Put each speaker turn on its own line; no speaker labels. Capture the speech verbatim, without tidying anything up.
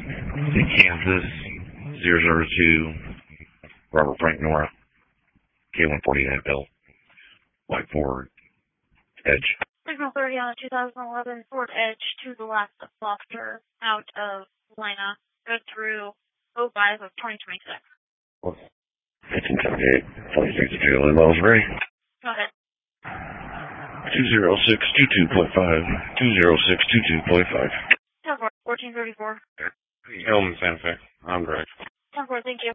Kansas, zero zero two, Robert Frank Nora, K one forty-nine Bill, White Ford, Edge.
Signal thirty on a two thousand eleven Ford Edge to the left of Foster, out of Lena, go through oh five of twenty twenty-six.
fifteen seventy-eight, twenty-six to two miles ready.
Go ahead.
two zero six two two point five, two zero six two two point five.
ten four, fourteen thirty-four.
Hellman Santa Fe, I'm Greg.
ten four, thank you.